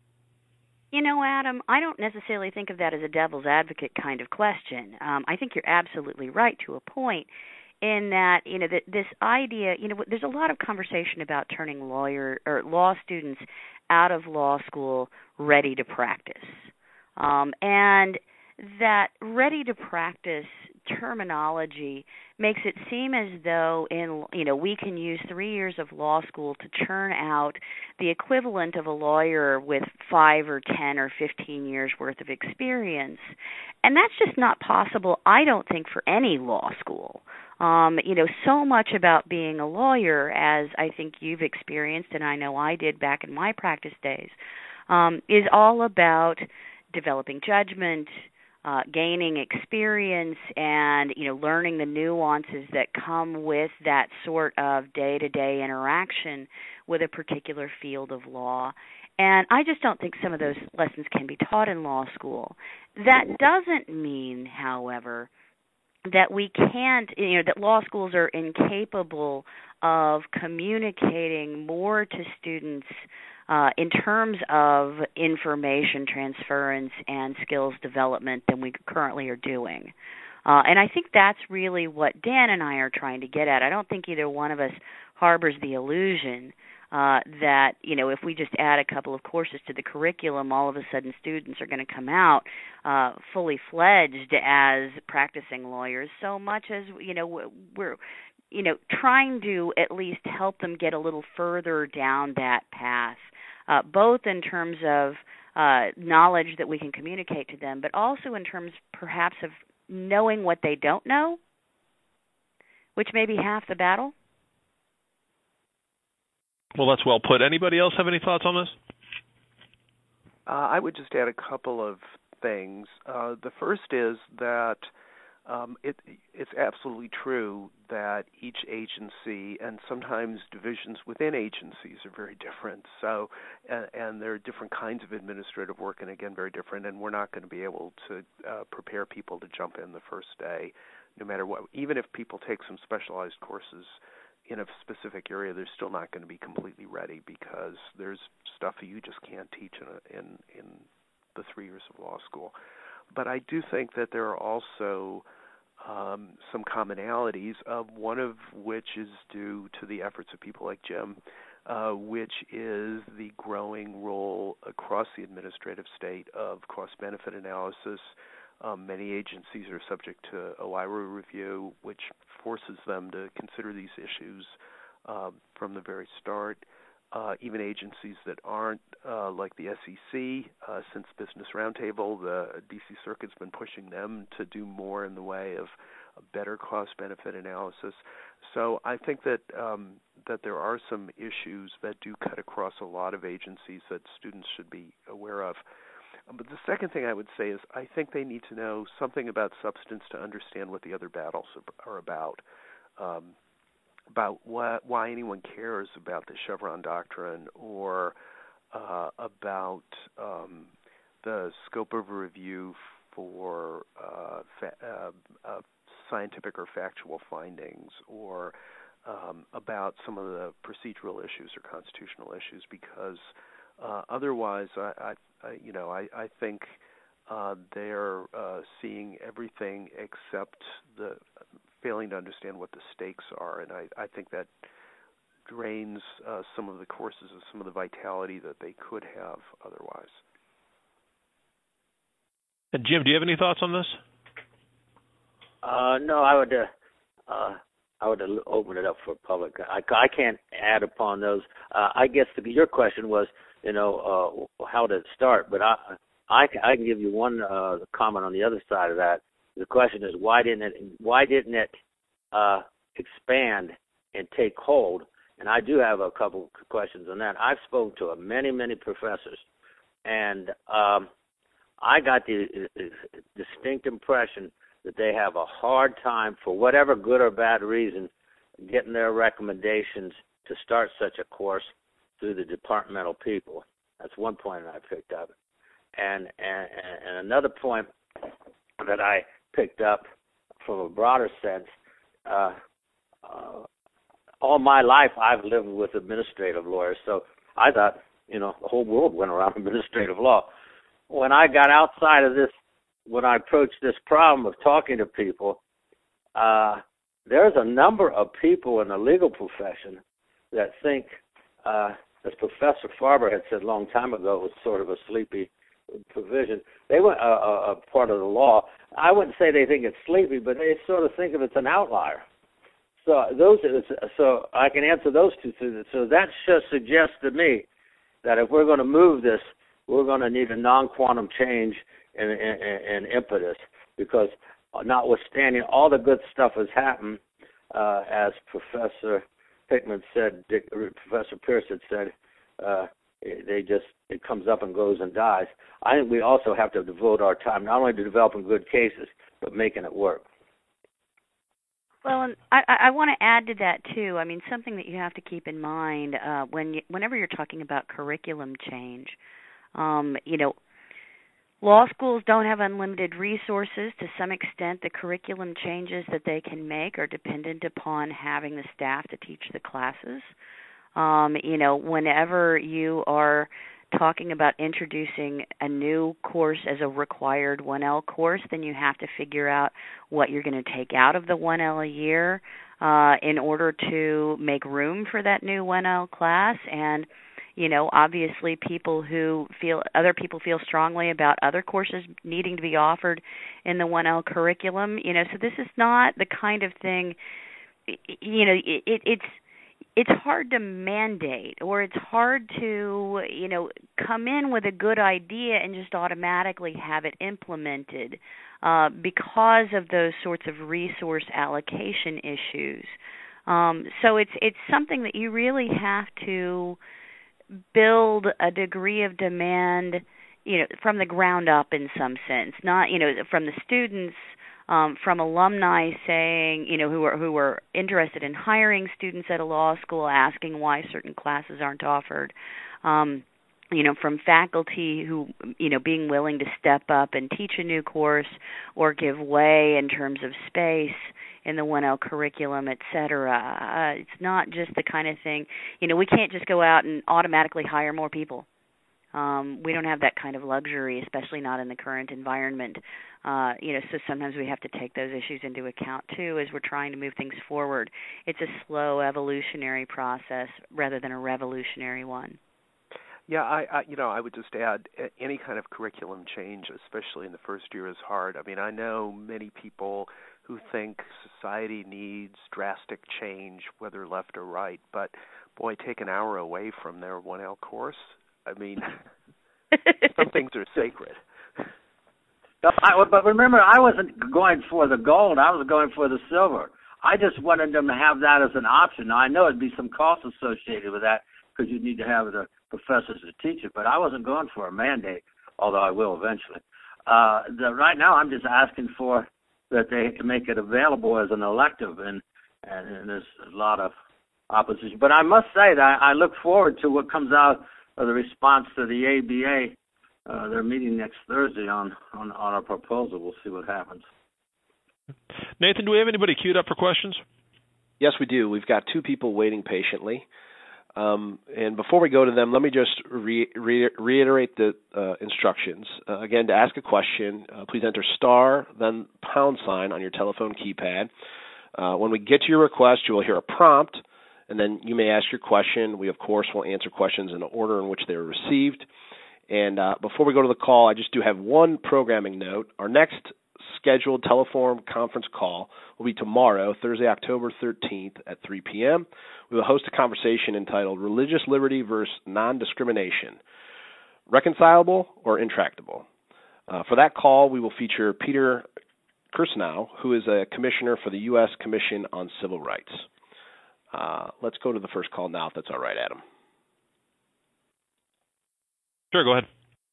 Speaker 4: You know, Adam, I don't necessarily think of that as a devil's advocate kind of question. Um, I think you're absolutely right to a point in that, you know, that this idea, you know, there's a lot of conversation about turning lawyer or law students out of law school ready to practice. Um, and that ready to practice terminology makes it seem as though in you know we can use three years of law school to churn out the equivalent of a lawyer with five or ten or fifteen years worth of experience, and that's just not possible, I don't think, for any law school. Um, you know, so much about being a lawyer, as I think you've experienced, and I know I did back in my practice days, um, is all about developing judgment, Uh, gaining experience, and you know, learning the nuances that come with that sort of day-to-day interaction with a particular field of law. And I just don't think some of those lessons can be taught in law school. That doesn't mean, however, that we can't, you know, that law schools are incapable of communicating more to students Uh, in terms of information transference and skills development than we currently are doing. Uh, and I think that's really what Dan and I are trying to get at. I don't think either one of us harbors the illusion uh, that, you know, if we just add a couple of courses to the curriculum, all of a sudden students are going to come out uh, fully fledged as practicing lawyers, so much as, you know, we're you know, trying to at least help them get a little further down that path, uh, both in terms of uh, knowledge that we can communicate to them, but also in terms perhaps of knowing what they don't know, which may be half the battle.
Speaker 3: Well, that's well put. Anybody else have any thoughts on this?
Speaker 5: Uh, I would just add a couple of things. Uh, the first is that Um, it, it's absolutely true that each agency and sometimes divisions within agencies are very different. So, and, and there are different kinds of administrative work, and again, very different. And we're not going to be able to uh, prepare people to jump in the first day, no matter what. Even if people take some specialized courses in a specific area, they're still not going to be completely ready because there's stuff that you just can't teach in a, in in the three years of law school. But I do think that there are also um, some commonalities, of one of which is due to the efforts of people like Jim, uh, which is the growing role across the administrative state of cost-benefit analysis. Um, many agencies are subject to OIRA review, which forces them to consider these issues uh, from the very start. Uh, even agencies that aren't, uh, like the S E C, uh, since Business Roundtable, the D C Circuit's been pushing them to do more in the way of a better cost-benefit analysis. So I think that um, that there are some issues that do cut across a lot of agencies that students should be aware of. But the second thing I would say is I think they need to know something about substance to understand what the other battles are about. Um, about what, why anyone cares about the Chevron doctrine, or uh, about um, the scope of review for uh, fa- uh, uh, scientific or factual findings, or um, about some of the procedural issues or constitutional issues. Because uh, otherwise, I, I, I, you know, I, I think uh, they're uh, seeing everything except the failing to understand what the stakes are, and I, I think that drains uh, some of the courses of some of the vitality that they could have otherwise.
Speaker 3: And Jim, do you have any thoughts on this?
Speaker 6: Uh, no, I would. Uh, uh, I would open it up for public. I, I can't add upon those. Uh, I guess the, your question was, you know, uh, how did it start? But I, I, I can give you one uh, comment on the other side of that. The question is, why didn't it? Why didn't it uh, expand and take hold? And I do have a couple questions on that. I've spoken to many, many professors, and um, I got the uh, distinct impression that they have a hard time, for whatever good or bad reason, getting their recommendations to start such a course through the departmental people. That's one point that I picked up. And, and, and another point that I picked up from a broader sense, uh, uh, all my life I've lived with administrative lawyers, so I thought, you know, the whole world went around administrative law. When I got outside of this, when I approached this problem of talking to people, uh, there's a number of people in the legal profession that think, uh, as Professor Farber had said a long time ago, it was sort of a sleepy provision. They went a uh, uh, part of the law. I wouldn't say they think it's sleepy, but they sort of think of it as an outlier. So those, so I can answer those two things. So that just suggests to me that if we're going to move this, we're going to need a non-quantum change in, in, in impetus, because notwithstanding all the good stuff has happened, uh, as Professor Hickman said, Dick, Professor Pierce had said, uh, they just, it comes up and goes and dies. I think we also have to devote our time not only to developing good cases, but making it work.
Speaker 4: Well, and I, I want to add to that too. I mean, something that you have to keep in mind uh, when you, whenever you're talking about curriculum change. Um, you know, law schools don't have unlimited resources. To some extent, the curriculum changes that they can make are dependent upon having the staff to teach the classes. Um, you know, whenever you are talking about introducing a new course as a required one L course, then you have to figure out what you're going to take out of the one L a year uh, in order to make room for that new one L class. And, you know, obviously people who feel, other people feel strongly about other courses needing to be offered in the one L curriculum. You know, so this is not the kind of thing, you know, it, it, it's, it's hard to mandate, or it's hard to, you know, come in with a good idea and just automatically have it implemented uh, because of those sorts of resource allocation issues. Um, so it's it's something that you really have to build a degree of demand, you know, from the ground up in some sense, not, you know, from the students. Um, from alumni saying, you know, who are who are interested in hiring students at a law school, asking why certain classes aren't offered. Um, you know, from faculty who, you know, being willing to step up and teach a new course or give way in terms of space in the one L curriculum, et cetera. Uh, it's not just the kind of thing, you know, we can't just go out and automatically hire more people. Um, we don't have that kind of luxury, especially not in the current environment. Uh, you know, so sometimes we have to take those issues into account too as we're trying to move things forward. It's a slow evolutionary process rather than a revolutionary one.
Speaker 5: Yeah, I, I you know, I would just add any kind of curriculum change, especially in the first year, is hard. I mean, I know many people who think society needs drastic change, whether left or right, but boy, take an hour away from their one L course. I mean, some things are sacred.
Speaker 6: I, but remember, I wasn't going for the gold. I was going for the silver. I just wanted them to have that as an option. Now, I know it'd be some cost associated with that because you need to have the professors to teach it, but I wasn't going for a mandate, although I will eventually. Uh, the, right now, I'm just asking for that they make it available as an elective, and, and, and there's a lot of opposition. But I must say that I look forward to what comes out of the response to the A B A. Uh, they're meeting next Thursday on, on, on our proposal. We'll see what happens.
Speaker 3: Nathan, do we have anybody queued up for questions?
Speaker 2: Yes, we do. We've got two people waiting patiently. Um, and before we go to them, let me just re- re- reiterate the uh, instructions. Uh, again, to ask a question, uh, please enter star, then pound sign on your telephone keypad. Uh, when we get to your request, you will hear a prompt, and then you may ask your question. We, of course, will answer questions in the order in which they were received. And uh, before we go to the call, I just do have one programming note. Our next scheduled telephone conference call will be tomorrow, Thursday, October thirteenth at three p.m. We will host a conversation entitled Religious Liberty versus Non-Discrimination, Reconcilable or Intractable? Uh, for that call, we will feature Peter Kirsanow, who is a commissioner for the U S Commission on Civil Rights. Uh, let's go to the first call now, if that's all right, Adam.
Speaker 3: Sure, go ahead.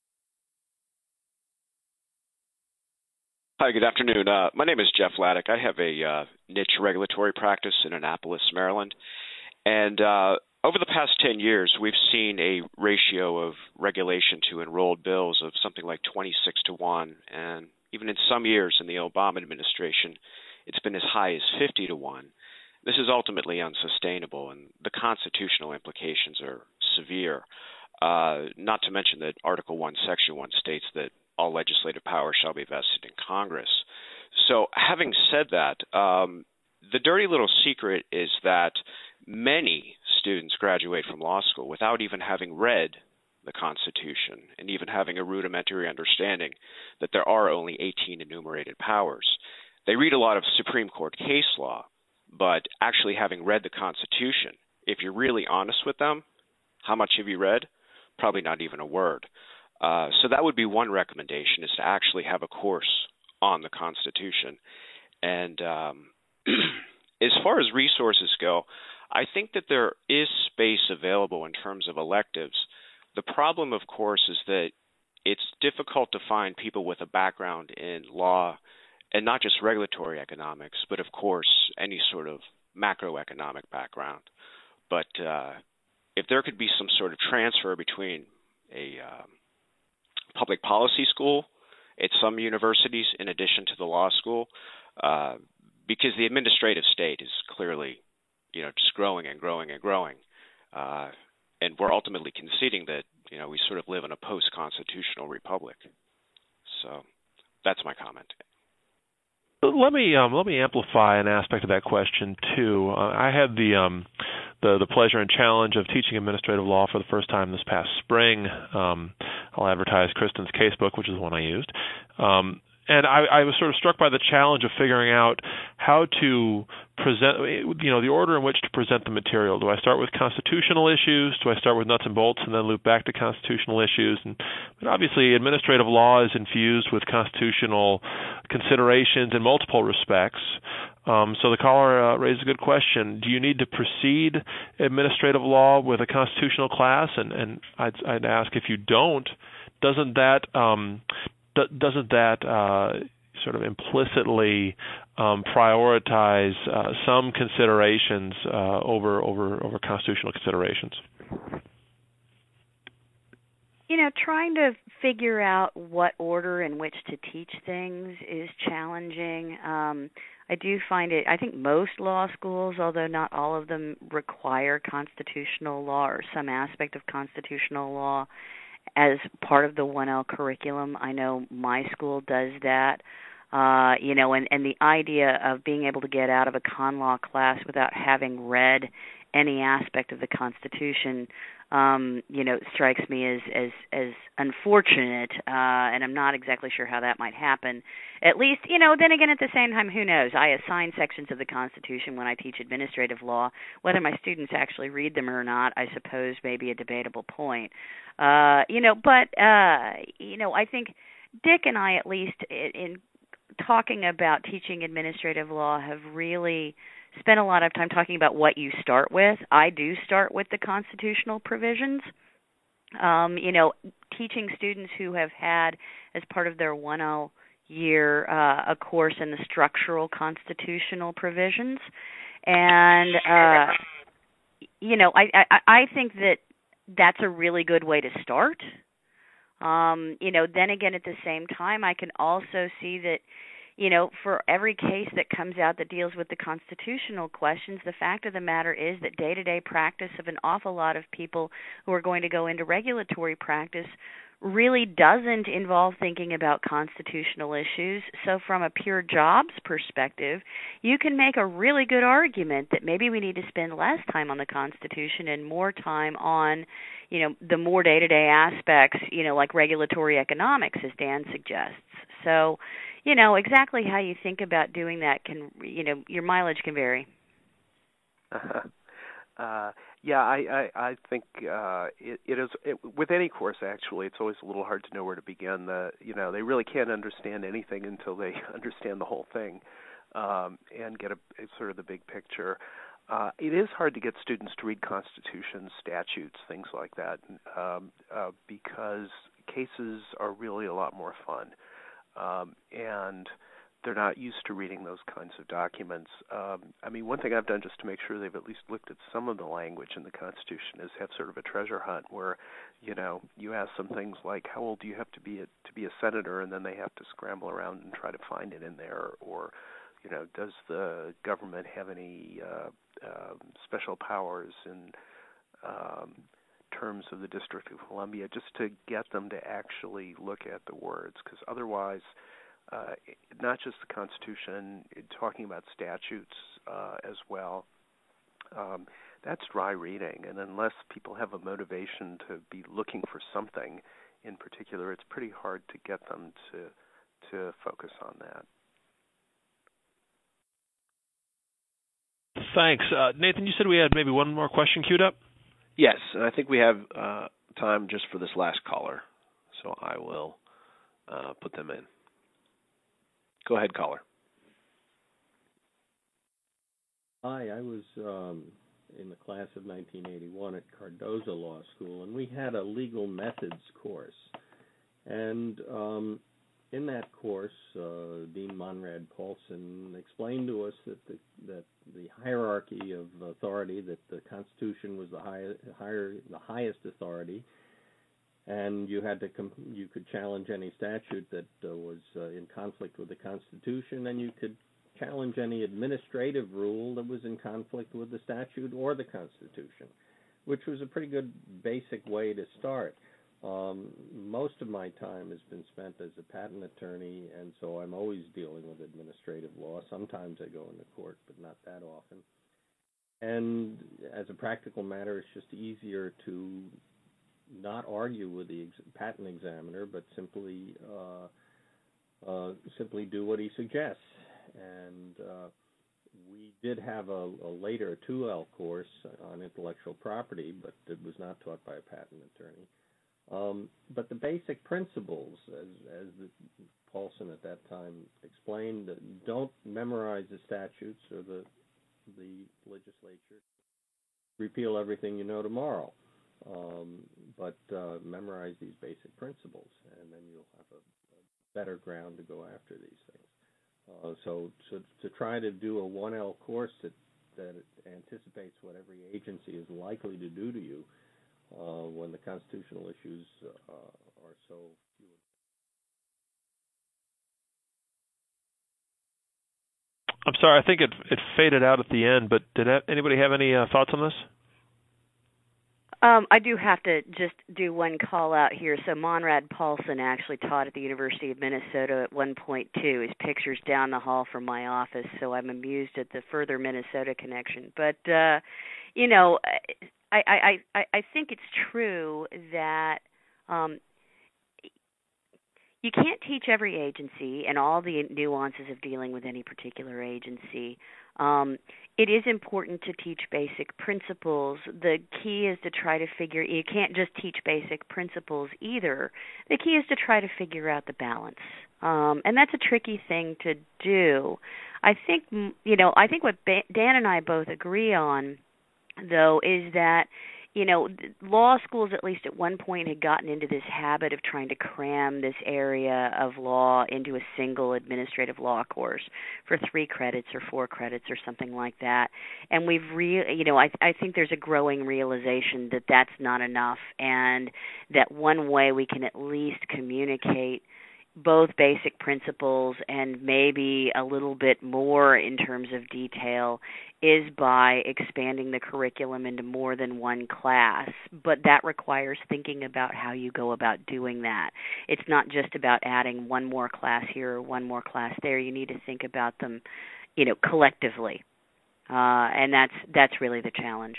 Speaker 7: Hi, good afternoon. Uh, my name is Jeff Laddick. I have a uh, niche regulatory practice in Annapolis, Maryland. And uh, over the past ten years, we've seen a ratio of regulation to enrolled bills of something like twenty-six to one. And even in some years in the Obama administration, it's been as high as fifty to one. This is ultimately unsustainable, and the constitutional implications are severe. Uh, not to mention that Article one, Section one states that all legislative power shall be vested in Congress. So having said that, um, the dirty little secret is that many students graduate from law school without even having read the Constitution and even having a rudimentary understanding that there are only eighteen enumerated powers. They read a lot of Supreme Court case law, but actually having read the Constitution, if you're really honest with them, how much have you read? Probably not even a word. Uh, so that would be one recommendation, is to actually have a course on the Constitution. And um, as far as resources go, I think that there is space available in terms of electives. The problem, of course, is that it's difficult to find people with a background in law, and not just regulatory economics, but of course any sort of macroeconomic background. But uh, if there could be some sort of transfer between a um, public policy school at some universities in addition to the law school, uh, because the administrative state is clearly, you know, just growing and growing and growing. Uh, and we're ultimately conceding that, you know, we sort of live in a post-constitutional republic. So that's my comment.
Speaker 3: Let me um, let me amplify an aspect of that question too. Uh, I had the um, the the pleasure and challenge of teaching administrative law for the first time this past spring. Um, I'll advertise Kristen's casebook, which is the one I used. Um, And I, I was sort of struck by the challenge of figuring out how to present, you know, the order in which to present the material. Do I start with constitutional issues? Do I start with nuts and bolts and then loop back to constitutional issues? And but obviously, administrative law is infused with constitutional considerations in multiple respects. Um, so the caller uh, raised a good question. Do you need to precede administrative law with a constitutional class? And, and I'd, I'd ask, if you don't, doesn't that um, doesn't that uh, sort of implicitly um, prioritize uh, some considerations uh, over over over constitutional considerations?
Speaker 4: You know, trying to figure out what order in which to teach things is challenging. Um, I do find it, I think most law schools, although not all of them, require constitutional law or some aspect of constitutional law as part of the one L curriculum. I know my school does that. Uh, you know, and, and the idea of being able to get out of a con law class without having read any aspect of the Constitution, um, you know, strikes me as as, as unfortunate, uh, and I'm not exactly sure how that might happen. At least, you know, then again, at the same time, who knows? I assign sections of the Constitution when I teach administrative law. Whether my students actually read them or not, I suppose, may be a debatable point. Uh, you know, but, uh, you know, I think Dick and I, at least, in, in talking about teaching administrative law, have really spent a lot of time talking about what you start with. I do start with the constitutional provisions. Um, you know, teaching students who have had, as part of their one L year, uh, a course in the structural constitutional provisions. And, uh, you know, I, I, I think that that's a really good way to start. Um, you know, then again, at the same time, I can also see that, you know, for every case that comes out that deals with the constitutional questions, the fact of the matter is that day-to-day practice of an awful lot of people who are going to go into regulatory practice really doesn't involve thinking about constitutional issues. So from a pure jobs perspective, you can make a really good argument that maybe we need to spend less time on the Constitution and more time on, you know, the more day-to-day aspects, you know, like regulatory economics, as Dan suggests. So, you know, exactly how you think about doing that can, you know, your mileage can vary.
Speaker 5: uh, yeah, I, I, I think uh, it, it is it, with any course. Actually, it's always a little hard to know where to begin. The you know they really can't understand anything until they understand the whole thing um, and get a, a sort of the big picture. Uh, it is hard to get students to read constitutions, statutes, things like that, um, uh, because cases are really a lot more fun, um, and they're not used to reading those kinds of documents. Um, I mean, one thing I've done just to make sure they've at least looked at some of the language in the Constitution is have sort of a treasure hunt where, you know, you ask some things like, how old do you have to be a, to be a senator, and then they have to scramble around and try to find it in there, or, you know, does the government have any uh, uh, special powers in um, terms of the District of Columbia, just to get them to actually look at the words, because otherwise, Uh, not just the Constitution, talking about statutes uh, as well. Um, that's dry reading, and unless people have a motivation to be looking for something in particular, it's pretty hard to get them to to focus on that.
Speaker 3: Thanks. Uh, Nathan, you said we had maybe one more question queued up?
Speaker 2: Yes, and I think we have uh, time just for this last caller, so I will uh, put them in. Go ahead, caller.
Speaker 8: Hi, I was um, in the class of nineteen eighty-one at Cardozo Law School, and we had a legal methods course. And um, in that course, uh, Dean Monrad Paulson explained to us that the, that the hierarchy of authority, that the Constitution was the, high, higher, the highest authority, and you had to comp- you could challenge any statute that uh, was uh, in conflict with the Constitution, and you could challenge any administrative rule that was in conflict with the statute or the Constitution, which was a pretty good basic way to start. Um, most of my time has been spent as a patent attorney, and so I'm always dealing with administrative law. Sometimes I go into court, but not that often. And as a practical matter, it's just easier to not argue with the ex- patent examiner, but simply uh, uh, simply do what he suggests. And uh, we did have a, a later two L course on intellectual property, but it was not taught by a patent attorney. Um, but the basic principles, as, as the, Paulson at that time explained, don't memorize the statutes or the the legislature. Repeal everything you know tomorrow. Um, but uh, memorize these basic principles, and then you'll have a, a better ground to go after these things. Uh, so, so to try to do a one L course that, that anticipates what every agency is likely to do to you uh, when the constitutional issues uh, are so few.
Speaker 3: I'm sorry, I think it it faded out at the end, but did anybody have any uh, thoughts on this?
Speaker 4: Um, I do have to just do one call out here. So Monrad Paulson actually taught at the University of Minnesota at one point too. His picture's down the hall from my office, so I'm amused at the further Minnesota connection. But uh, you know, I, I, I, I think it's true that um, you can't teach every agency and all the nuances of dealing with any particular agency. Um, it is important to teach basic principles. The key is to try to figure, you can't just teach basic principles either. The key is to try to figure out the balance. Um, and that's a tricky thing to do. I think, you know, I think what Dan and I both agree on, though, is that, you know, law schools, at least at one point, had gotten into this habit of trying to cram this area of law into a single administrative law course for three credits or four credits or something like that. And we've, re- you know, I, I think there's a growing realization that that's not enough, and that one way we can at least communicate both basic principles and maybe a little bit more in terms of detail is by expanding the curriculum into more than one class, but that requires thinking about how you go about doing that. It's not just about adding one more class here or one more class there. You need to think about them, you know, collectively, uh, and that's that's really the challenge.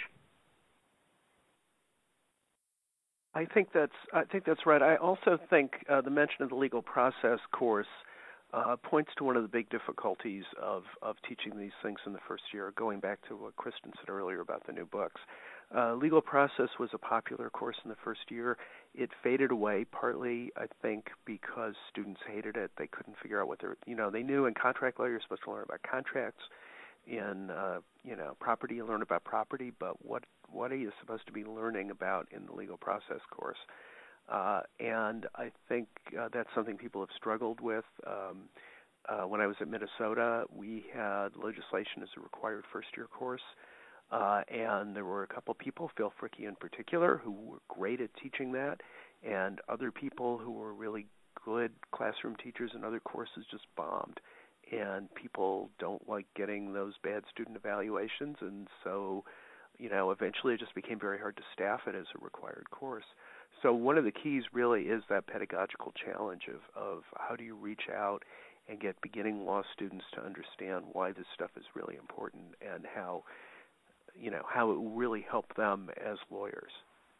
Speaker 5: I think that's I think that's right. I also think uh, the mention of the legal process course uh, points to one of the big difficulties of, of teaching these things in the first year, going back to what Kristen said earlier about the new books. Uh, legal process was a popular course in the first year. It faded away partly, I think, because students hated it. They couldn't figure out what they're, you know, they knew in contract law you're supposed to learn about contracts. In, uh, you know, property, you learn about property, but what what are you supposed to be learning about in the legal process course? Uh, and I think uh, that's something people have struggled with. Um, uh, when I was at Minnesota, we had legislation as a required first-year course, uh, and there were a couple people, Phil Fricke in particular, who were great at teaching that, and other people who were really good classroom teachers in other courses just bombed. And people don't like getting those bad student evaluations, and so, you know, eventually it just became very hard to staff it as a required course. So one of the keys really is that pedagogical challenge of, of how do you reach out and get beginning law students to understand why this stuff is really important and how, you know, how it will really help them as lawyers.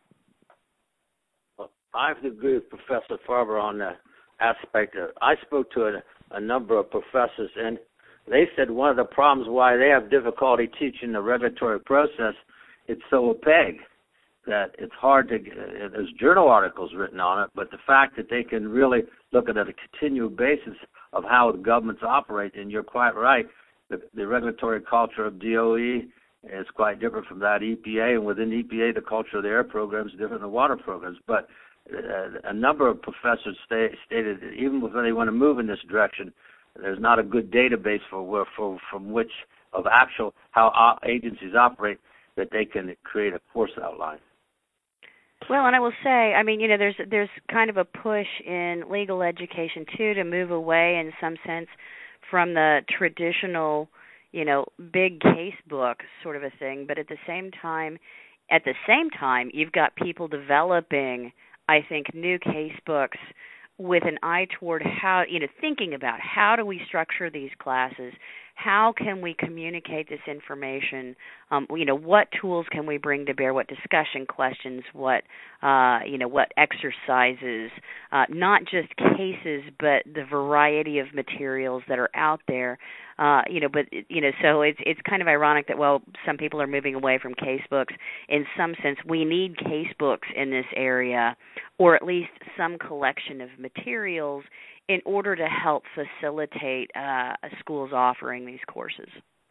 Speaker 6: Well, I have to agree with Professor Farber on that aspect. Of, I spoke to a, a number of professors, and they said one of the problems why they have difficulty teaching the regulatory process, it's so opaque that it's hard to get, there's journal articles written on it, but the fact that they can really look at it on a continual basis of how the governments operate, and you're quite right, the, the regulatory culture of D O E is quite different from that E P A, and within E P A the culture of the air program is different than the water programs. But uh, a number of professors stay, stated that even if they want to move in this direction, there's not a good database for, for from which of actual how agencies operate that they can create a course outline.
Speaker 4: Well, and I will say, I mean, you know, there's there's kind of a push in legal education too to move away, in some sense, from the traditional, you know, big case book sort of a thing. But at the same time, at the same time, you've got people developing, I think, new case books with an eye toward how, you know, thinking about how do we structure these classes, how can we communicate this information, um, you know, what tools can we bring to bear, what discussion questions, what, uh, you know, what exercises, uh, not just cases, but the variety of materials that are out there, uh, you know, but, you know, so it's it's kind of ironic that, well, some people are moving away from case books. In some sense, we need case books in this area, or at least some collection of materials in order to help facilitate uh, schools offering these courses.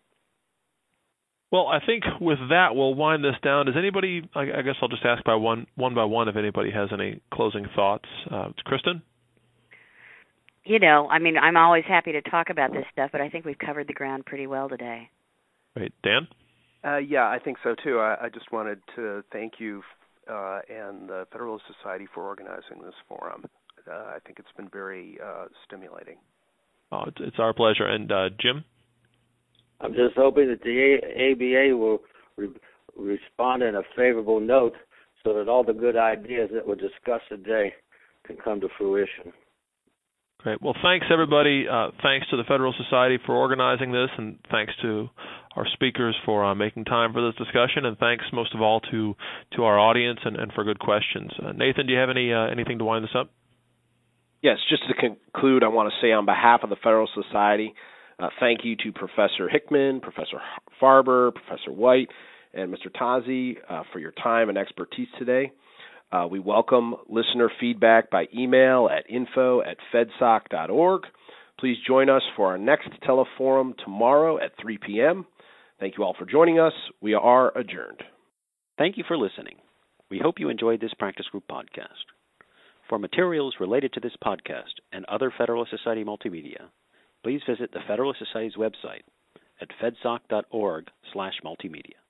Speaker 3: Well, I think with that, we'll wind this down. Does anybody, I, I guess I'll just ask by one, one by one if anybody has any closing thoughts. Uh, Kristen?
Speaker 4: You know, I mean, I'm always happy to talk about this stuff, but I think we've covered the ground pretty well today.
Speaker 3: Great. Dan?
Speaker 5: Uh, yeah, I think so, too. I, I just wanted to thank you uh, and the Federalist Society for organizing this forum. Uh, I think it's been very uh, stimulating.
Speaker 3: Oh, it's, it's our pleasure. And uh, Jim?
Speaker 6: I'm just hoping that the A B A will re- respond in a favorable note so that all the good ideas that were discussed today can come to fruition.
Speaker 3: Great. Well, thanks, everybody. Uh, thanks to the Federal Society for organizing this, and thanks to our speakers for uh, making time for this discussion, and thanks most of all to, to our audience and, and for good questions. Uh, Nathan, do you have any uh, anything to wind this up?
Speaker 2: Yes, just to conclude, I want to say on behalf of the Federal Society, uh, thank you to Professor Hickman, Professor Farber, Professor White, and Mister Tazi uh, for your time and expertise today. Uh, we welcome listener feedback by email at info at fedsoc dot org. Please join us for our next teleforum tomorrow at three p.m. Thank you all for joining us. We are adjourned.
Speaker 1: Thank you for listening. We hope you enjoyed this practice group podcast. For materials related to this podcast and other Federalist Society multimedia, please visit the Federalist Society's website at fedsoc dot org slash multimedia.